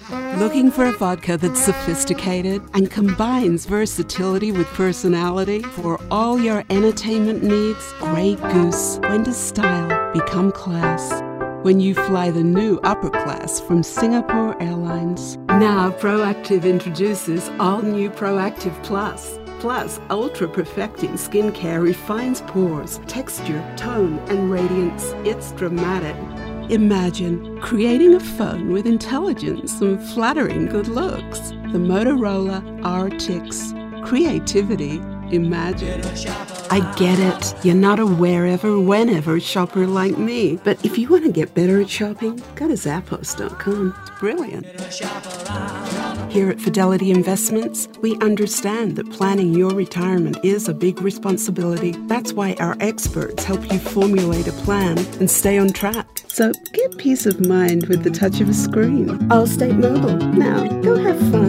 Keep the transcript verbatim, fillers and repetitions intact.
Looking for a vodka that's sophisticated and combines versatility with personality? For all your entertainment needs, Grey Goose. When does style become class? When you fly the new upper class from Singapore Airlines. Now Proactiv introduces all new Proactiv Plus. Plus, ultra-perfecting skincare refines pores, texture, tone, and radiance. It's dramatic. Imagine creating a phone with intelligence and flattering good looks. The Motorola R T X. Creativity. Imagine. I get it. You're not a wherever, whenever shopper like me. But if you want to get better at shopping, go to Zappos dot com. It's brilliant. Here at Fidelity Investments, we understand that planning your retirement is a big responsibility. That's why our experts help you formulate a plan and stay on track. So get peace of mind with the touch of a screen. Allstate Mobile. Now, go have fun.